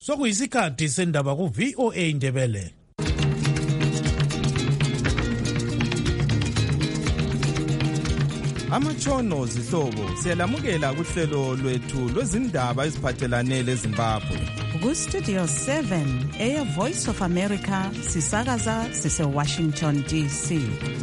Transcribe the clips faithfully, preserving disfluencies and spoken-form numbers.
sokuyisikhathi sendaba ku V O A Indebele. Amatshono zihlobo siyalamukela kuhlelo lwethu lwezindaba eziphathelane leZimbabwe. Ku Studio seven eya Voice of America sisakaza sise Washington D C.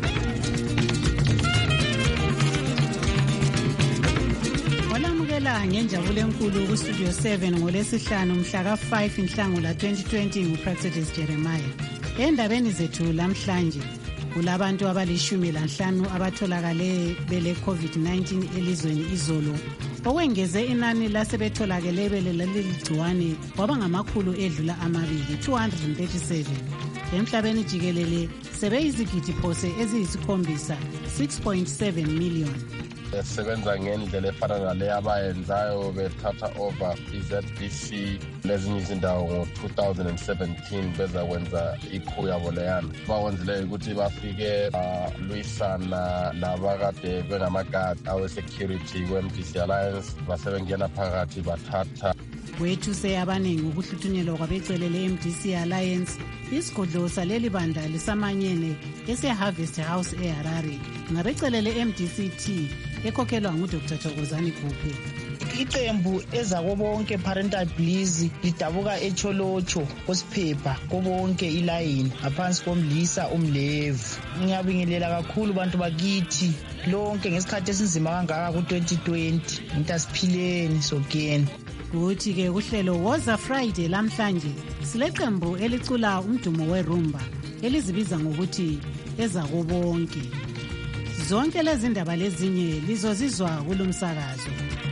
Olamukela ngenjabulo enkulu ku Studio seven ngolesihlanu mhla ka five Nhlangula twenty twenty nguPractice Jeremiah. Endabeni zethu lamhlanje kulabantu abalishumi lanhlanu abatholakale bele COVID nineteen elizweni izolo, okwengeze inani lasebetholakele bele leligciwane kwaba ngamakhulu edlula amabili two hundred thirty-seven. Emhlabeni jikelele sebeyizigidi phose eziyisikhombisa six point seven million. Sebenza ngendlela efana nale abayenzayo bethatha over i-Z B C lezinye izindawo ngo two thousand seventeen beza kwenza ikhu yabo leyana bawenzileyo ukuthi bafike balwisana nabakade bengamagadi awe-security kwe-M D C Alliance basebengena phakathi bathatha wethu seyabaningi ukuhluthunyelwa kwabecelele M D C Alliance. Isigodlo saleli banda lisamanyene ese-Harvest House eHarare ngabecelele M D C T ekhokhelwa nguDr Thokozani Khuphe. Iqembu ezako bonke Parental Bliss lidabuka eCholocho kosiphepha kobonke ilayini ngaphansi komlisa umlevu. Ngiyabingelela kakhulu bantu bakithi lonke ngesikhathi esinzima kangaka ku twenty twenty. Intasiphileni sogeni. Kuthi ke kuhlelo Woza Friday lamhlanje sileqembu elicula umdumo werumba elizibiza ngokuthi ezako bonke. Zonke lezi ndaba lezinye lizozizwa kulomsakazo.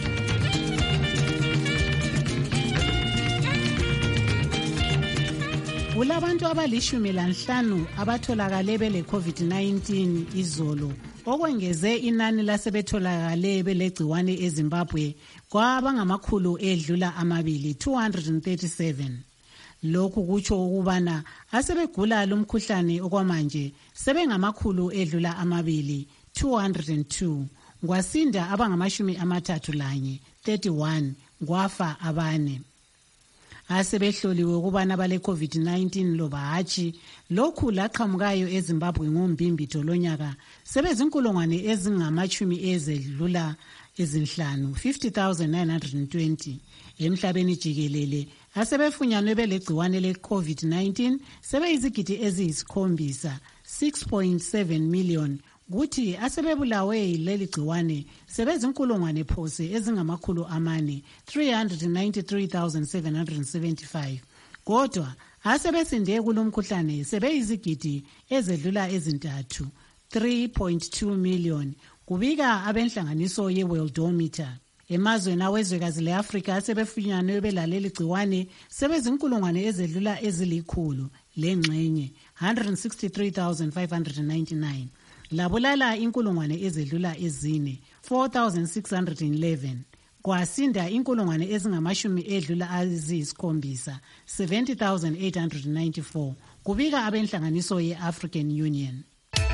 Kulabantu abalishumi lanhlanu abatholakale bele COVID nineteen izolo, okwengeze inani lasebetholakale belegciwane eZimbabwe kwaba ngamakhulu edlula amabili two hundred thirty-seven. Lokhu kutsho ukubana asebegula lumkhuhlane okwamanje sebengamakhulu edlula amabili two hundred two, ngwasinda abangamashumi amathathu lanye thirty-one, ngwafa abane. Asebehloliwe ukubana bale COVID nineteen loba hatshi, lokhu laqhamukayo eZimbabwe ngoMbimbi lonyaka sebezinkulungwane ezingamashumi ezedlula ezinhlanu fifty thousand nine hundred twenty. Emhlabeni jikelele asebefunyanwe belegciwane le-COVID nineteen sebeyizigidi eziyisikhombisa six point seven million, kuthi asebebulawe leli gciwane sebezinkulungwane phose ezingamakhulu amane three hundred ninety-three thousand seven hundred seventy-five. Kodwa asebesinde kulomkhuhlane sebeyizigidi ezedlula ezintathu three point two million, kubika abenhlanganiso ye-Worldometer. Emazweni awezwekazi le-Afrika sebefunyanwe belaleli gciwane sebezinkulungwane ezedlula ezilikhulu lengxenye one hundred sixty-three thousand five hundred ninety-nine. Labulala inkulungwane ezedlula ezine four thousand six hundred eleven. Kwasinda inkulungwane ezingamashumi edlula aziyisikhombisa seventy thousand eight hundred ninety-four, kubika abenhlanganiso ye-African Union.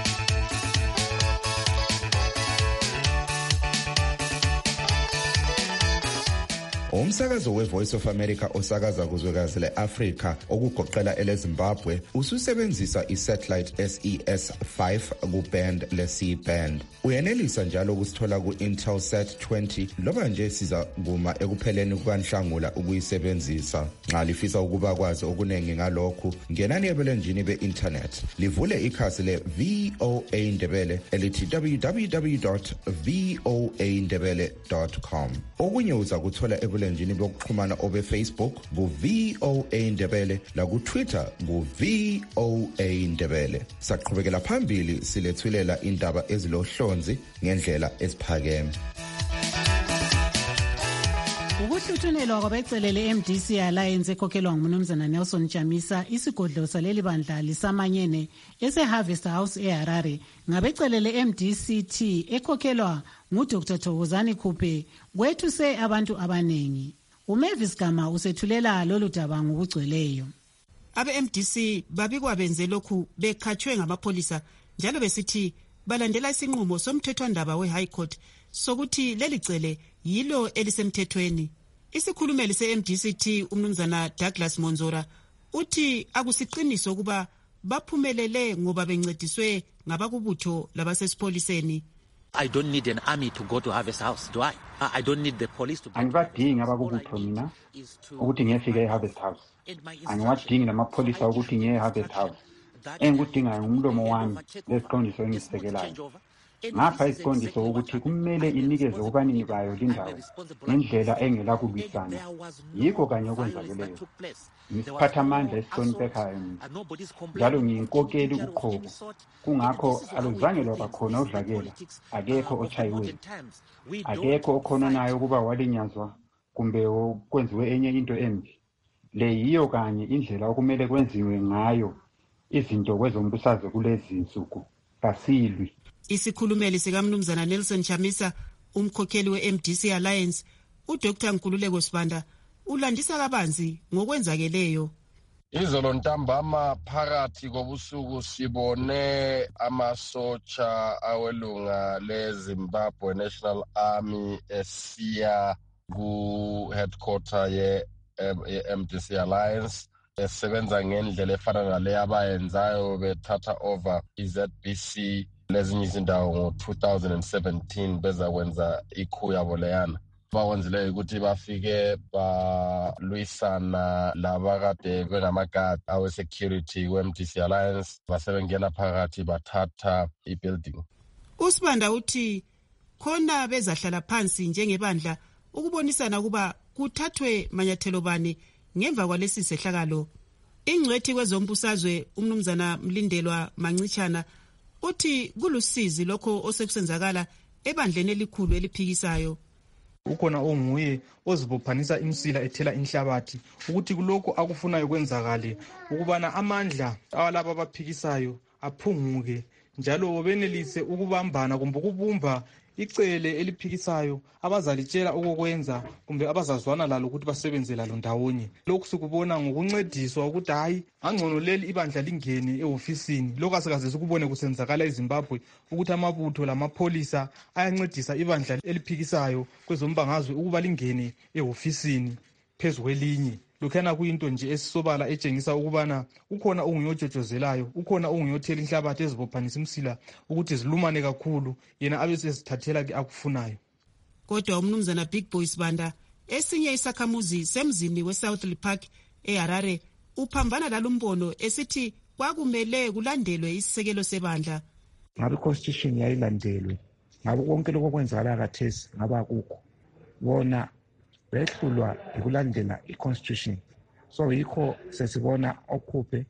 Umsakazo we-Voice of America osakaza kuzwekazi le-Afrika okugoqela eleZimbabwe ususebenzisa i-satellite S E S five ku-band le-C band. Uyenelisa njalo ukusithola ku-Intelsat twenty loba nje siza kuma ekupheleni kukaNhlangula ukuyisebenzisa. Nxa lifisa ukuba kwazi okuningi ngalokhu, ngenani ebulenjini be-internet livule ikhasi le-V O A Indebele elithi w w w dot v o a indebele dot com. Okunye uza kuthola ebulenjini bokuxhumana obe Facebook ku V O A Indebele la ku Twitter ku V O A Indebele. Saqhubekela phambili silethulela indaba ezilohlonzi ngendlela esiphakeme. Ukuhluthunelwa kwabecelele M D C Alliance ekhokhelwa nguMnumzana Nelson Chamisa, isigodlo saleli bandla lisamanyene ese-Harvest House eHarare, ngabecelele M D C T ekhokhelwa nguDr Thokozani Khuphe, kwethuse abantu abanengi. uMavis Gama usethulela lolu daba ngokugcweleyo. Abe-M D C babikwa benze lokhu bekhatshwe ngamapholisa njalo besithi balandela isinqumo somthethwandaba we-High Court sokuthi leli cele yilo elisemthethweni. Isikhulumeli se-M D C T umnumzana Douglas Monzora uthi akusiqiniso kuba baphumelele ngoba bencediswe ngabakubutho labasesipoliseni. I don't need an army to go to Harvest House, do I? I don't need the police to go. Angibadingi abakubutho mina ukuthi ngiyefika eHarvest House. Angiwadingi namapholisa ukuthi ngiye eHarvest House. Engikudingayo ngumlomo wami lesiqondiso engisekelayo. Ngapha isiqondiso ukuthi kumele inikeze ubanini bayo lindawo ngendlela engela kulwisana. Yikho kanye okwenzakeleyo. Ngisiphatha amandla esihloniphekayo mina. Njalo ngiyinkokeli uqhobo. Kungakho aluzange lwaba khona udlakela. Akekho ochayiwe. Akekho okhononayo ukuba walinyazwa kumbe kwenziwe enye into embi. Le yiyo kanye indlela okumele kwenziwe ngayo izinto kwezombusazwe kulezi insuku. Kasilwi. Isikhulumeli sikamnumzana Nelson Chamisa, umkhokheli we-M D C Alliance, uDr Nkululeko Sibanda, ulandisa kabanzi ngokwenzakeleyo. Izolo ntambama phakathi kobusuku sibone amasotsha awelunga leZimbabwe National Army esiya ku headquarter ye M D C Alliance esebenza ngendlela efana nale abayenzayo bethatha over i-Z B C lezinye izindawo ngo two thousand seventeen beza kwenza ikhu yabo leyana. Bawenzileyo ukuthi bafike balwisana labakade bengamagadi awe security we-M D C Alliance basebengena phakathi bathatha i-building. Usibanda uthi khona bezahlala phansi njengebandla ukubonisana kuba kuthathwe manyathelo bani ngemva kwalesi sehlakalo. Ingcwethi kwezombusazwe umnumzana Mlindelwa Mancichana uthi kulusizi lokho osekusenzakala ebandleni elikhulu eliphikisayo. Ukhona onguye ozibophanisa imsila ethela inhlabathi ukuthi kuloko akufunayo kwenzakale ukubana amandla awalabo abaphikisayo aphunguke njalo benelise ukubambana kumbe ukubumba icele eliphikisayo abazalitshela ukukwenza kumbe abazazwana lalo ukuthi basebenze lalo ndawonye. Lokhu sikubona ngokuncediswa ukuthi hayi angcono leli ibandla lingene eofisini. Lokho asikaze sikubone kusenzakala eZimbabwe ukuthi amabutho lamapholisa ayancedisa ibandla eliphikisayo kwezombangazwe ukuba lingene eofisini phezu kwelinye. Lokhana kuyinto nje esisobala etshengisa ukubana ukhona onguyojojozelayo, ukhona onguyothela inhlabathi ezibophanisa imsila ukuthi zilumane kakhulu yena abesezithathela ke akufunayo. Kodwa umnumzana Big Boy Sibanda esinye isakhamuzi semzini weSouth Park eHarare uphambana lalumbono esithi kwakumele kulandelwe isisekelo sebandla. Ngabe constitution yayilandelwe. Ngabe konke lokho kwenzakala kathesi ngaba akukho. Wona behlulwa ukulandela i-constitution. So yikho sesibona okhuphe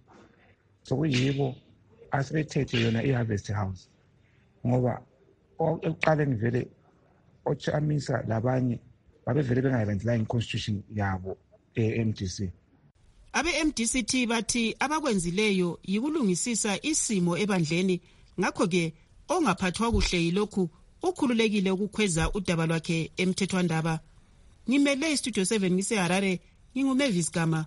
sokuyibo asebethethe yona i-Harvest House. Ngoba ekuqaleni vele ochamisa labanye babevele bengayilandela i-constitution yabo e-M D C. Abe-M D C T bathi abakwenzileyo yikulungisisa isimo ebandleni, ngakho-ke ongaphathwa kuhle yilokhu ukhululekile ukukhweza udaba lwakhe emthethwandaba. Ngimele iStudio seven ngiseHarare, nginguMavis Gama.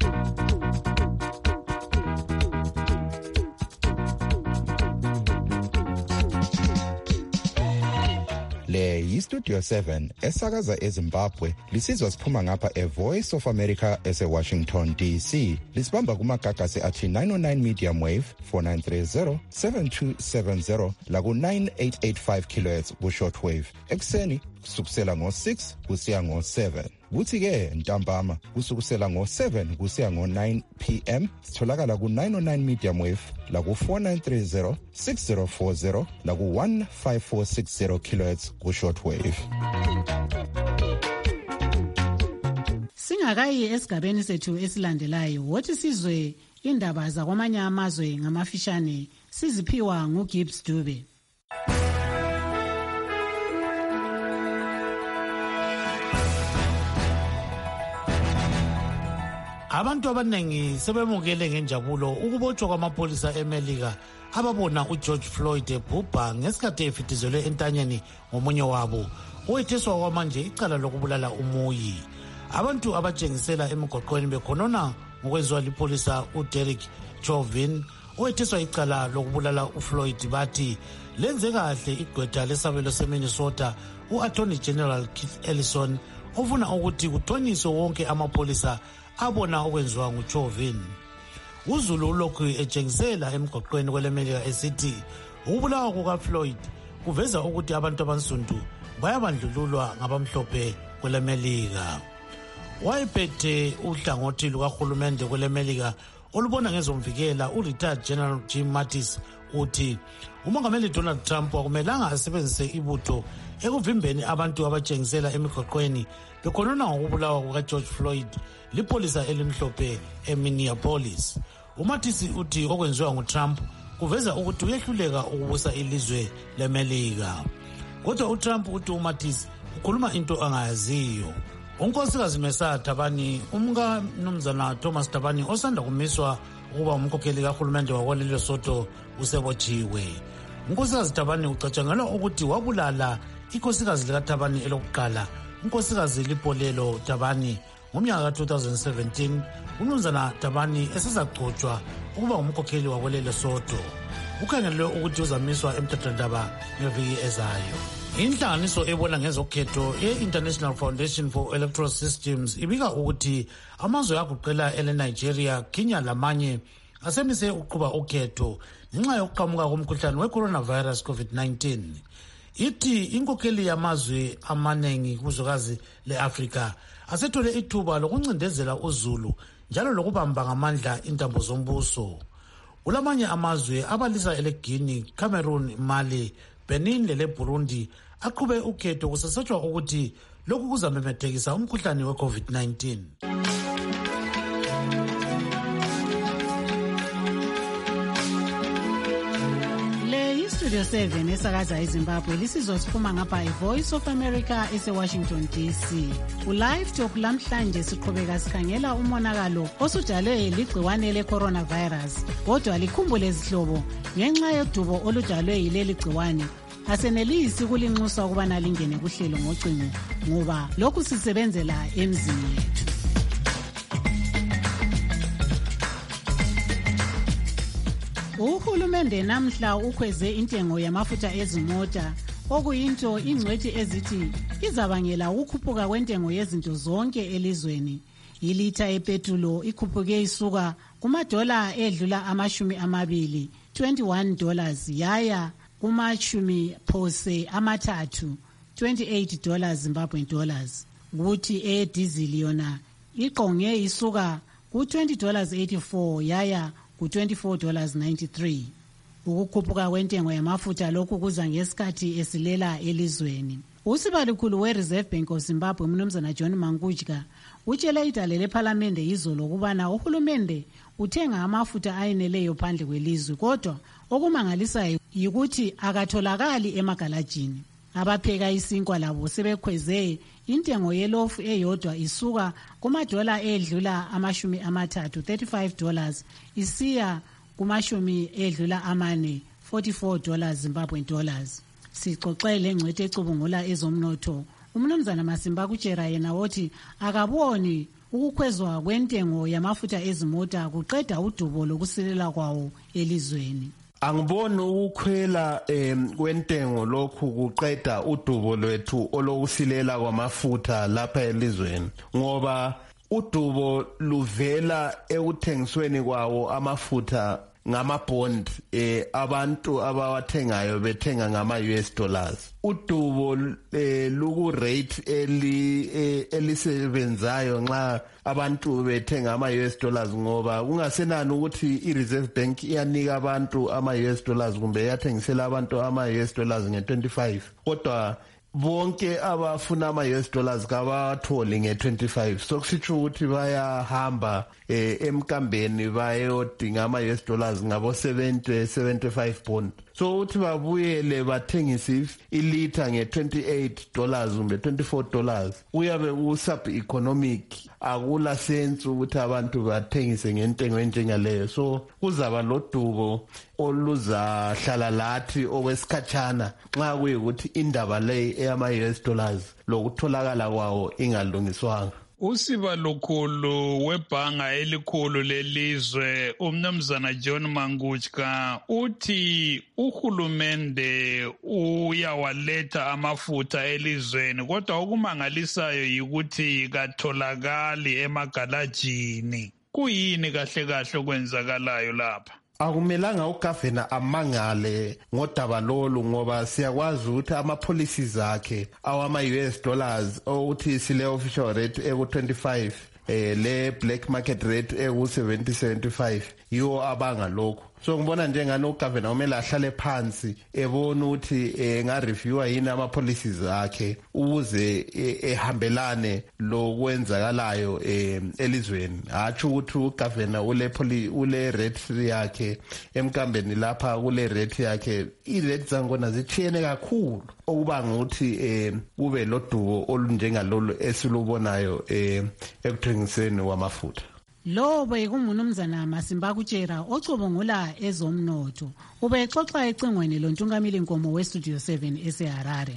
Le yiStudio seven esakaza eZimbabwe lisizwa siphuma ngapha eVoice of America eseWashington D C. Lisibamba kumagagasi athi nine oh nine medium wave four nine three zero seven two seven zero laku nine eight eight five kilohertz ku shortwave. Ekseni kusukusela ngo six kusiya ngo seven. Kuthi ke ntambama kusukusela ngo seven kusiya ngo nine p m sitholakala ku nine oh nine medium wave la ku four nine three zero six zero four zero la ku one five four six zero kilohertz ku shortwave. Singakayi esigabeni sethu esilandelayo, wothi sizwe indaba zakwamanye amazwe ngamafishane siziphiwa nguGibbs Dube. Abantu abanengi sebemukele ngenjabulo ukubotshwa kwamapholisa eMelika ababona uGeorge Floyd ebhubha ngesikhathi efitizelwe entanyeni ngomunye wabo owethiswa kwamanje icala lokubulala umuyi. Abantu abatshengisela emigwaqweni bekhonona ngokwenziwa lipholisa uDerek Chauvin owethiswa icala lokubulala uFloyd bathi lenze kahle igqwetha lesabelo seMinnesota u-Attorney General Keith Ellison ofuna ukuthi kuthonyiswe wonke amapholisa abona okwenziwa nguChauvin. uZulu ulokhu etshengisela emgoqweni kwelemelika esithi ukubulawa kukaFloyd kuveza ukuthi abantu abansundu bayabandlululwa ngabamhlophe kwelemelika. Wayephethe uhlangothi lukahulumende kwelemelika olubona ngezomvikela u-retired General Jim Mattis uthi umongameli Donald Trump akumelanga asebenzise ibutho ekuvimbeni abantu abatshengisela emigoqweni bekhonona ngokubulawa kukaGeorge Floyd lipolisa elimhlophe eMinneapolis. uMattis uthi okwenziwa nguTrump kuveza ukuthi uyehluleka ukubusa ilizwe lemelika. Kodwa uTrump uthi uMattis ukhuluma into angayaziyo. unkosikazi Mesa Thabane umka mnumzana Thomas Thabane osanda kumiswa ukuba umkhokheli kahulumende wakwalelo Soto usebotshiwe. unkosikazi Thabane ucatshangelwa ukuthi wabulala ikhosikazi likaThabane elokuqala unkosikazi Lipolelo Thabane ngomnyaka ka two thousand seventeen. umnumzana Thabane esezagcotshwa ukuba umkhokheli wakwalelo Soto. ukhangelwe ukuthi uzamiswa emtathandaba ngeviki ezayo. Inhlanganiso ebona ngezokhetho ye-International Foundation for Electoral Systems ibika ukuthi amazwe agoqela ele-Nigeria, Kenya lamanye asemise ukuqhuba ukhetho ngenxa yokuqhamuka komkhuhlane we-coronavirus COVID nineteen. Ithi inkokheli yamazwe amaningi kuzwekazi le-Afrika asethole ithuba lokuncindezela uZulu njalo lokubamba ngamandla intambo zombuso. Kulamanye amazwe abalisa eleGuinea, Cameroon, Mali, Benin lele Burundi aqhube ukhetho kusasatshwa ukuthi lokhu kuzamemethekisa umkhuhlane we-COVID nineteen. Studio seven esakaza eZimbabwe lisizosiphuma ngapha iVoice of America ese-Washington D C. Ulive Talk lamhlanje siqhubeka sikhangela umonakalo osudalwe ligciwane le-coronavirus. Kodwa likhumbule izihlobo ngenxa yodubo oludalwe yileli gciwane asenelisi kulinxusa ukubana lingene kuhlelo ngocingo ngoba lokhu sisebenzela emzini yethu. Uhulumende namhla ukhweze intengo yamafutha ezimota okuyinto ingcwethi ezithi izabangela ukukhuphuka kwentengo yezinto zonke elizweni. Ilitha epetulo ikhuphuke isuka kumadola edlula amashumi amabili twenty-one dollars yaya kumashumi phose amathathu twenty-eight dollars Zimbabwean dollars. Kuthi edizili yona iqonge isuka ku twenty dollars eighty-four yaya ku twenty-four dollars ninety-three. Ukukhuphuka kwentengo yamafutha lokhu kuza ngesikhathi esilela elizweni. Usibalukhulu we-Reserve Bank of Zimbabwe Mnumzana John Mangujka utshele idale lephalamende izolo ukubana uhulumende uthenga amafutha ayeneleyo phandle kwelizwe kodwa okumangalisayo yikuthi akatholakali emagalajini. Abapheka isinkwa labo sebekhweze intengo yelofu eyodwa isuka kumadola edlula amashumi amathathu thirty-five dollars isiya kumashumi edlula amane forty-four dollars Zimbabwean dollars. Sixoxele ngcwethe ecubungula ezomnotho umnumzana Masimba Kuchera yena wothi akaboni ukukhwezwa kwentengo yamafutha ezimota kuqeda udubo lokusilela kwawo elizweni. Angiboni ukukhwela kwentengo lokhu kuqeda udubo lwethu olokusilela kwamafutha lapha elizweni ngoba udubo luvela ekuthengisweni kwawo amafutha ngama-bond eh abantu abawathengayo bethenga ngama-U S dollars. Udubo eh, luku rate eli eh, elisebenzayo nxa abantu bethenga ama-U S dollars ngoba kungasenani ukuthi i-Reserve Bank iyanika abantu ama-U S dollars kumbe iyathengisela abantu ama-U S dollars nge-twenty-five kodwa bonke abafuna ama-U S dollars kabatholi nge-twenty-five. So kusitsho ukuthi bayahamba eh, emkambeni bayodinga ama-U S dollars ngabo seventy seventy-five bond. So uthi babuyele bathengise ilitha nge-twenty-eight dollars kumbe twenty-four dollars uyabe u-sub-economic akula sense ukuthi abantu bathengise ngentengo enjengaleyo. So kuzaba lodubo oluzahlala lathi okwesikhatshana nxa kuyikuthi indaba leyi eyama-U S dollars lokutholakala kwawo ingalungiswanga. Usiba lukhulu webhanga elikhulu lelizwe umnumzana John Manguchka uthi uhulumende uyawaletha amafutha elizweni kodwa okumangalisayo yikuthi katholakali emagalajini. Kuyini kahle kahle okwenzakalayo lapha? Akumelanga ugavana amangale ngodaba lolu ngoba siyakwazi ukuthi ama-policies akhe awama-U S dollars ukuthi sile official rate eku twenty-five eh le black market rate eku seventy seventy-five yiwo abanga lokho. So ngibona njengani ugavana umele ahlale phansi ebona ukuthi enga-reviewa yini ama-policies akhe ukuze ehambelane lokwenzakalayo elizweni. Hatsho ukuthi ugavana ule ule rate yakhe emkambeni lapha kule rate yakhe i-rate zangona zitshiyene kakhulu okubanga ukuthi kube lodubo olunjengalolu esilubonayo ekuthengiseni kwamafutha. Lo bekumnumzana Masimba Kutshera ocubungula ezomnotho ubexoxa ecingweni lontungameli Nkomo weStudio seven eseHarare.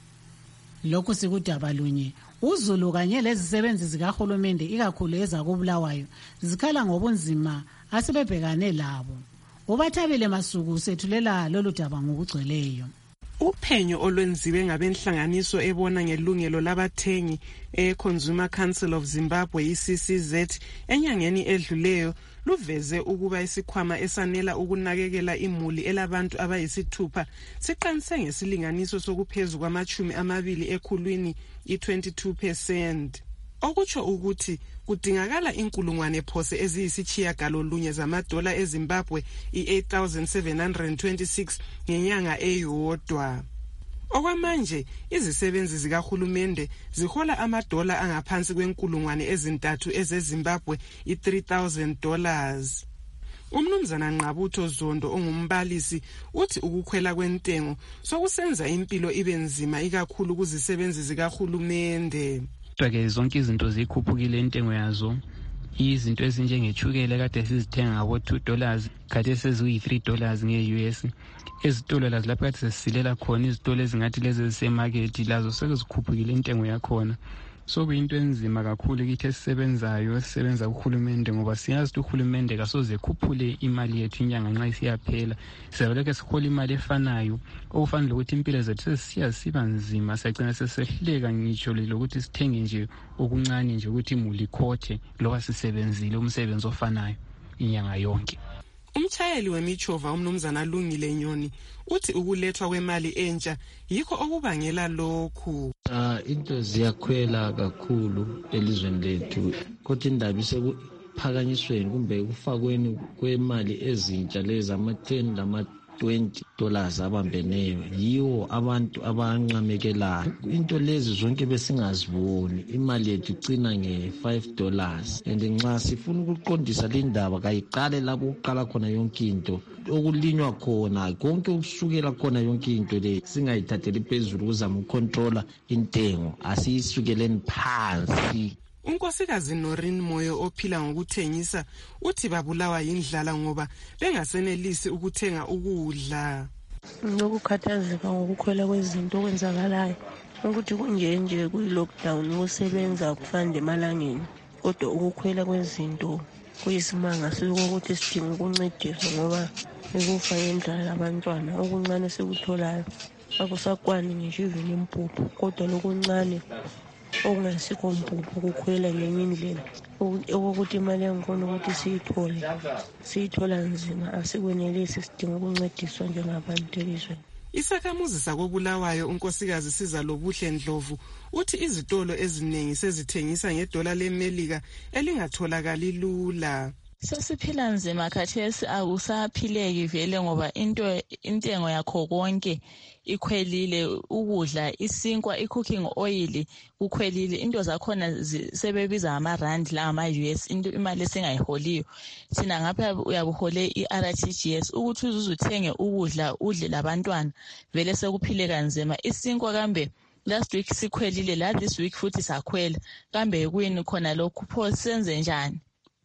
Lokhu sikudaba lunye uZulu kanye lezisebenzi zikahulumende ikakhulu ezakubulawayo zikhala ngobunzima asebebhekane labo. Ubathabile Masuku sethulela lolu daba ngokugcweleyo. Uphenyo olwenziwe ngabenhlanganiso ebona ngelungelo labathengi e-Consumer Council of Zimbabwe I C C Z enyangeni edluleyo luveze ukuba isikhwama esanela ukunakekela imuli elabantu abayisithupha siqanise ngesilinganiso sokuphezulu kwamachumi amabili ekhulwini i-twenty-two percent. Okutsho ukuthi kudingakala inkulungwane phose eziyisitshiyagalolunye zamadola eZimbabwe i-eight thousand seven hundred twenty-six ngenyanga eyodwa. Okwamanje izisebenzi zikahulumende zihola amadola angaphansi kwenkulungwane ezintathu ezeZimbabwe i-three thousand dollars. Umnumzana Nqabutho Zondo ongumbalisi uthi ukukhwela kwentengo sokusenza impilo ibe nzima ikakhulu kuzisebenzi zikahulumende. Ke zonke izinto zikhuphukile intengo yazo. Izinto ezinjengechukele kade sizithenga ngabo two dollars kade seziyi three dollars nge-U S. Ezitolo lazo lapho kade sisilela khona izitolo ezingathi lezi ezisemarket lazo sekuzikhuphukile intengo yakhona. So kuyinto enzima kakhulu kithi esisebenzayo esisebenza kuhulumende ngoba siyazi ukuthi uhulumende kasoze ekhuphule imali yethu inyanga nxa isiyaphela. Siyabeleke sihola imali efanayo okufanele ukuthi impilo zethu sesiya siba nzima siyagcina sesehluleka ngitsho lokuthi sithenge nje okuncane nje ukuthi imuli khothe loba sisebenzile umsebenzi ofanayo inyanga yonke. Umchayeli wemichova umnumzana Lungile Nyoni uthi ukulethwa kwemali entsha yikho okubangela lokhu. Ah into ziyakhwela kakhulu elizweni lethu kodwa indaba isekuphakanyisweni kumbe kufakweni kwemali ezintsha lezi ama ten lama twenty dollars abambeneyo yiwo abantu abanqamekelayo. Into lezi zonke besingaziboni imali yethu igcina nge five dollars and nxa sifuna ukuqondisa le ndaba kayiqale lapho uqala khona yonke into okulinywa khona konke ukusukela khona yonke into le singayithatheli phezulu ukuzama ukontrola intengo asiyisukeleni phansi. Unkosikazi Noreen Moyo ophila ngokuthengisa uthi babulawa yindlala ngoba bengasenelisi ukuthenga ukudla. Ngokukhathazeka ngokukhwela kwezinto okwenzakalayo ukuthi kunje nje kuyi-lockdown ukusebenza kufande emalangeni kodwa ukukhwela kwezinto kuyisimanga sokuthi sidinga ukuncediswa ngoba ekufa ngendlala abantwana okuncane sekutholayo akusakwani ngisho even impuphu kodwa lokuncane okungasikho mpuphu kukhwela ngenye indlela okokuthi imali yangikhona ukuthi siyithole siyithola nzima asikwenelisi sidinga ukuncediswa njengabantu elizweni. Isakhamuzi sakobulawayo unkosikazi Sizalobuhle Ndlovu uthi izitolo eziningi sezithengisa ngedola leMelika elingatholakali lula. Sesiphila nzima khathesi akusaphileki vele ngoba into intengo yakho konke ikhwelile, ukudla, isinkwa, i-cooking oil kukhwelile, into zakhona sebebiza ama-rand la ama-U S, into imali esingayiholiyo thina ngapha uyabuhole i-R T G S ukuthi uzuthenge ukudla udle labantwana vele sekuphile kanzima. Isinkwa kambe last week sikhwelile, la this week futhi sakhwela, kambe kuyini khona lokhu pho senze njani?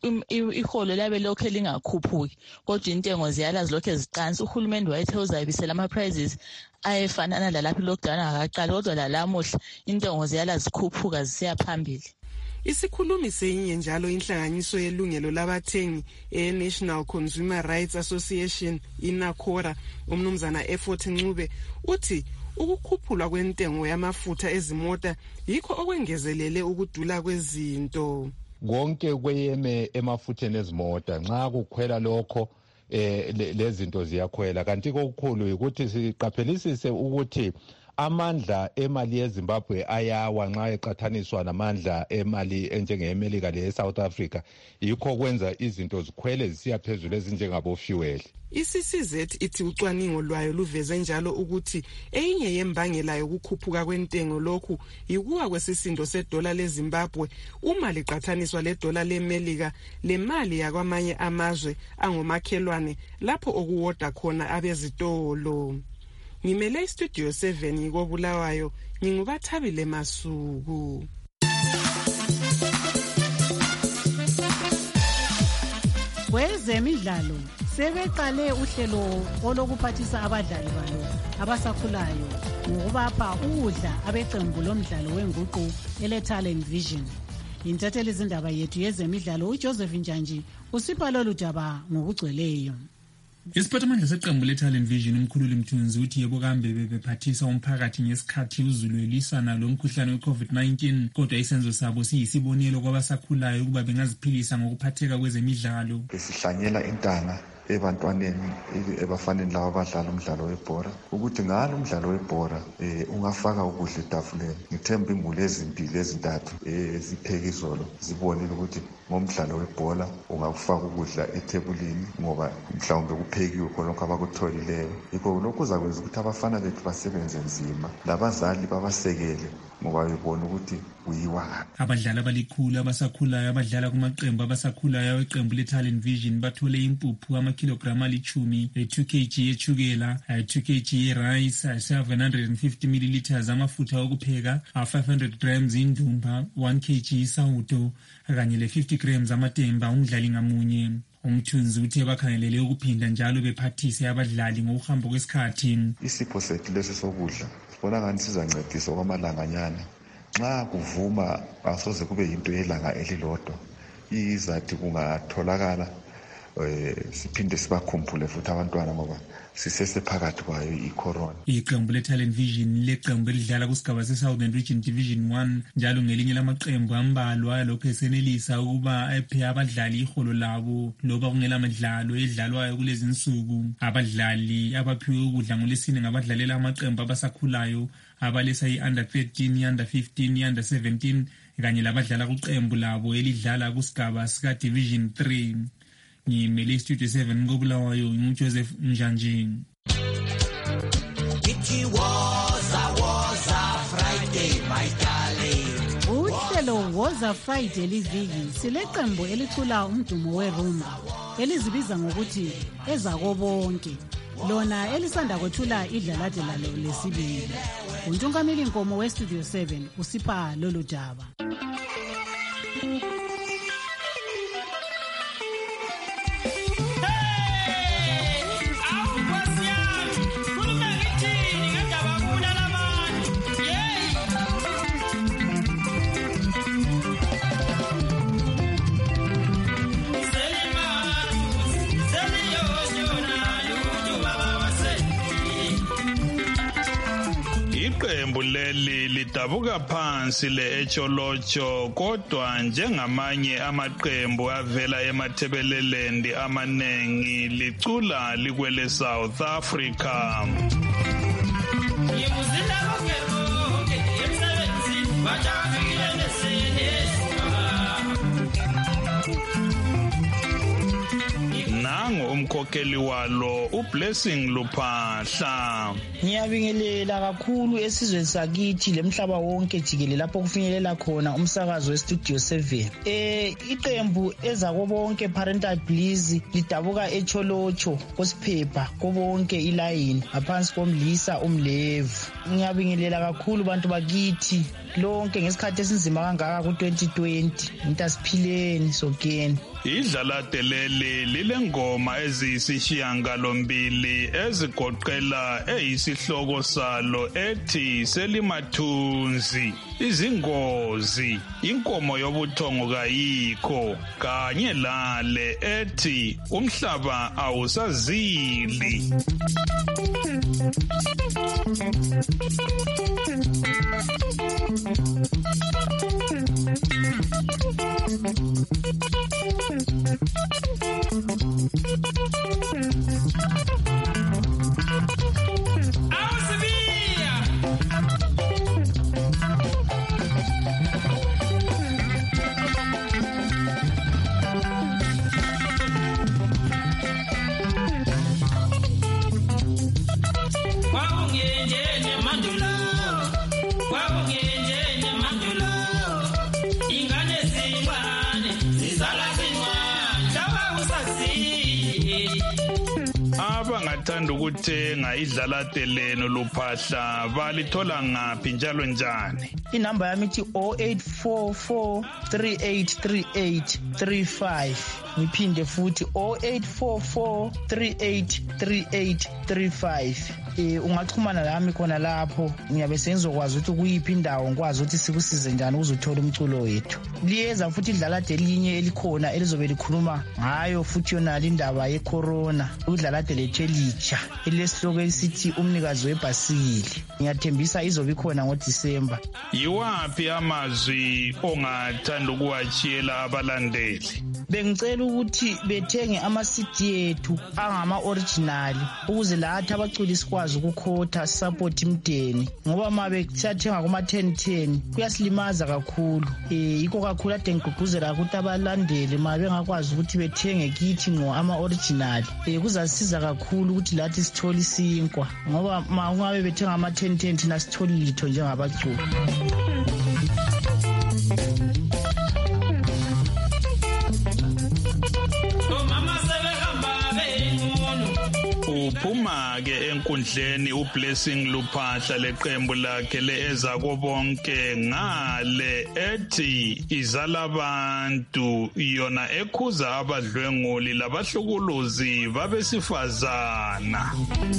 Iholo labe lokho lingakhuphuki kodwa intengo ziyala zilokho ziqansi. Uhulumende wayethe uzayibisela ama-prices ayefanana lalapho lockdown akaqala kodwa lalamuhla intengo ziyala zikhuphuka zisiya phambili. Isikhulumi senye njalo inhlanganiso yelungelo labathengi e-National Consumer Rights Association iNACORA, umnumzana Effort Ncube, uthi ukukhuphulwa kwentengo yamafutha ezimota yikho okwengezelele ukudula kwezinto. Konke kweyeme emafutheni ezimota nxa kukhwela lokho eh lezinto ziyakhwela, kanti kokukhulu ukuthi siqaphelisise ukuthi amandla emali yeZimbabwe ayawa nxa eqathaniswa namandla emali enjengeAmerica leSouth Africa, yikho kwenza izinto zikhwele zisiya phezulu ezinjengabo fuel. I-C C Z ithi ucwaningo lwayo luveze njalo ukuthi enye yembangela yokukhuphuka kwentengo lokhu yikuwa kwesisindo sedola leZimbabwe uma liqathaniswa ledola leMelika lemali yakwamanye amazwe angomakhelwane lapho okuwoda khona abezitolo. Ngimele iStudio seven ngikobulawayo, ngingubathabile Masuku. Kwezemidlalo sebeqale uhlelo olokuphathisa abadlali balo abasakhulayo ngokubapha ukudla abeqembu lomdlalo wenguqu ele-Talent Vision. Intatheli izindaba yethu yezemidlalo uJoseph Njanji usipha lolu daba ngokugcweleyo. Isiphathamandla seqembu le-Talent Vision umkhululi Mthunzi uthi yebo kambe bebephathisa umphakathi ngesikhathi uzulwelisana lo mkhuhlane we-COVID nineteen, kodwa isenzo sabo siyisibonelo kwabasakhulayo ukuba bengaziphilisa ngokuphatheka kwezemidlalo. Besihlanyela intanga ebantwaneni ebafaneni laba abadlala umdlalo webhola ukuthi ngalo umdlalo webhola eh ungafaka ukudla etafuleni. Ngithemba imuli ezimpilo ezintathu eziphekizolo zibonile ukuthi ngomdlalo webhola ungafaka ukudla etebulini ngoba mhlawumbe kuphekiwe khonokho abakutholileyo. Yikho lokho kuzakwenza ukuthi abafana bethu basebenze nzima, labazali babasekele ngoba bebona ukuthi kuyiwa. Abadlali abalikhulu abasakhulayo abadlala kumaqembu abasakhulayo weqembu le-Talent Vision bathole impuphu amakilograma alichumi, two kilograms yechukela, two kilograms yerice, seven hundred fifty milliliters amafutha okupheka, five hundred grams indumba, one kilogram isawuto kanye le fifty grams amatemba umdlali ngamunye. Umthunzi uthe bakhangelele ukuphinda njalo bephathise abadlali ngokuhamba kwesikhathi. Isipho sethu lesi sokudla sibona ngani sizancedisa kwamalanganyana. Nxa kuvuma asoze kube yinto yelanga elilodwa, izathi kungatholakala eh siphinde sibakhumbule futhi abantwana ngoba sisesephakathi kwayo icorona. Iqembu le-Talent Vision leqembu elidlala kusigaba se-Southern Region Division one njalo ngelinye lamaqembu ambalwa lokho esenelisa ukuba ephe abadlali iholo labo loba kungela madlalo edlalwayo kulezi nsuku. Abadlali abaphiwe ukudla ngolesine ngabadlalela amaqembu abasakhulayo abalesa i-under thirteen, i-under fifteen, i-under seventeen kanye labadlala kuqembu labo elidlala kusigaba sika-Division three. Ngimele iStudio seven ngobulawayo nguJoseph Njanji. Uhlelo Woza Friday liviki sileqembu elicula umdumo werumba elizibiza ngokuthi ezakobonke, lona elisanda kwethula idlalade lalo lesibili. Untungameli Nkomo weStudio seven usipha lolu daba. Iqembu leli lidabuka phansi le-Echolocho kodwa njengamanye amaqembu avela emathebelelendi amanengi licula likwele South Africa. Nango umkhokheli walo uBlessing Luphahla. Ngiyabingelela kakhulu esizweni sakithi lemhlaba wonke jikelele lapho kufinyelela khona umsakazo weStudio seven. Eh iqembu ezakobonke Parental Bliss lidabuka eCholocho kosiphepha kobonke ilayini ngaphansi komlisa umlevu. Ngiyabingelela kakhulu bantu bakithi lonke ngesikhathi esinzima kangaka ku twenty twenty. Intasiphileni sokeni. Idlalade leli lilengoma eziyisishiyangalombili ezigoqela eyisihloko salo ethi Selimathunzi, izingozi, inkomo yobuthongo kayikho, kanye lale ethi umhlaba awusazili. Abangathanda ukuthenga idlalade leno luphahla balithola ngaphi njalo njani? Inamba yami ithi zero eight four four three eight three eight three five. Ngiphinde futhi zero eight four four three eight three eight three five. Eh ungaxhumana lami khona lapho ngiyabe sengizokwazi ukuthi kuyiphi indawo ngikwazi ukuthi sikusize njani uzothola umculo wethu. Liyeza futhi idlalade elinye elikhona elizobe likhuluma ngayo futhi yona indaba ye corona. Udlalade lethu elitsha elesihloko esithi umnikazi webhasikili. Ngiyathembisa izobe ikhona ngoDisemba. Yiwaphi amazwi ongathanda ukuwachiyela abalandeli? Bengicela ukuthi bethenge ama-C D ethu angama-original ukuze lathi abaculi sikwazi ukukhotha support imdeni, ngoba mabe siyathenga kuma ten ten kuyasilimaza kakhulu. Eh yikho kakhulu ade ngigqugquzela ukuthi abalandeli mabe bengakwazi ukuthi bethenge kithi ngo ama-original. Eh kuzasiza kakhulu ukuthi lathi sithole isinkwa, ngoba ma ungabe bethenga ama ten ten thina sithole litho njengabaculi. Uphuma ke enkundleni uBlessing Luphahla leqembu lakhe leeza kobonke ngale ethi izala abantu, yona ekhuza abadlwenguli labahlukuluzi babesifazana.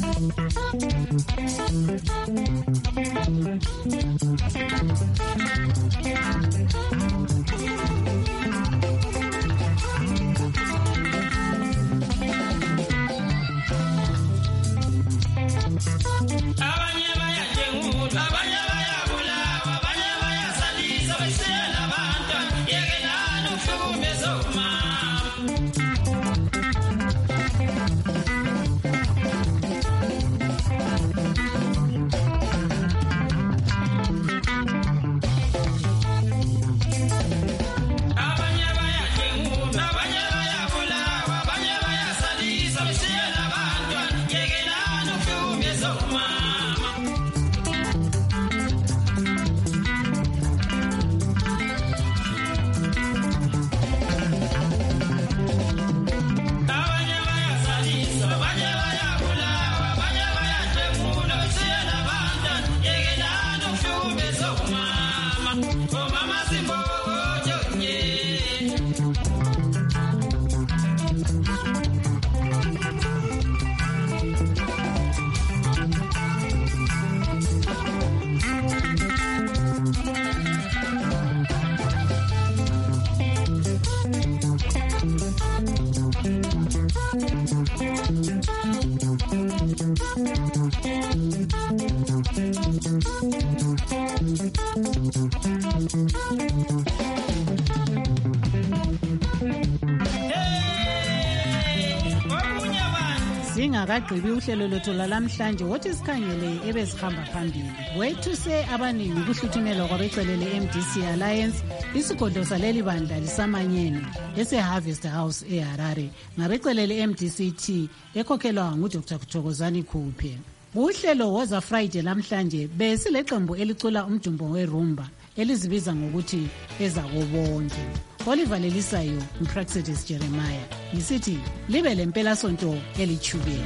Singakagqibi uhlelo lwethu lalamhlanje wothi sikhangele ebesihamba phambili. Wethuse abaningi ukuhluthumelwa kwabecelele M D C Alliance isigodlo saleli bandla lisamanyene ese-Harvest House eHarare ngabecelele M D C T ekhokhelwa nguDr Kuthokozani Khuphe. Uhlelo woza Friday lamhlanje besileqembu elicula umdumbo werumba elizibiza ngokuthi ezakobonke. Oliver Lelisayo, uPraxedis Jeremiah. Ngisithi libe lempela sonto elichubeni.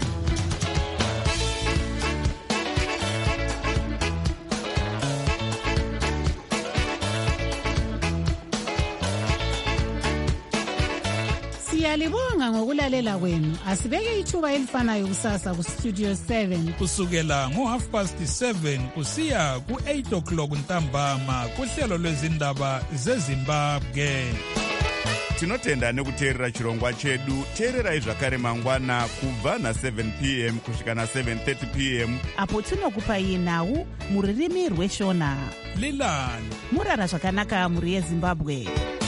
Siyalibonga ngokulalela kwenu. Asibeke ithuba elifanayo kusasa kustudio seven. Kusukela ngo half past seven kusiya ku eight o'clock ntambama kuhlelo lwezindaba zeZimbabwe. Tinotenda nekuteerera chirongwa chedu. Teererai zvakare mangwana kubva na seven p m kusvika na seven thirty p m apo tinokupai nhau muririmi rweshona. Lilani murara zvakanaka muri yeZimbabwe.